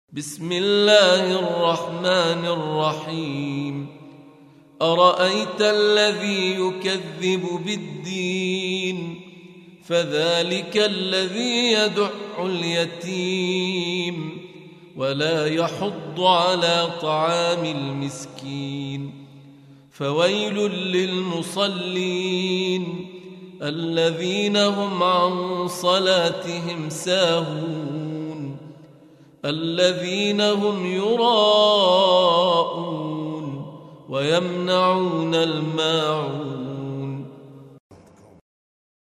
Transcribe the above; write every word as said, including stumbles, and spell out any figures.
بسم الله الرحمن الرحيم. أرأيت الذي يكذب بالدين فذلك الذي يدع اليتيم ولا يحض على طعام المسكين فويل للمصلين الذين هم عن صلاتهم ساهون الذين هم يراءون ويمنعون الماعون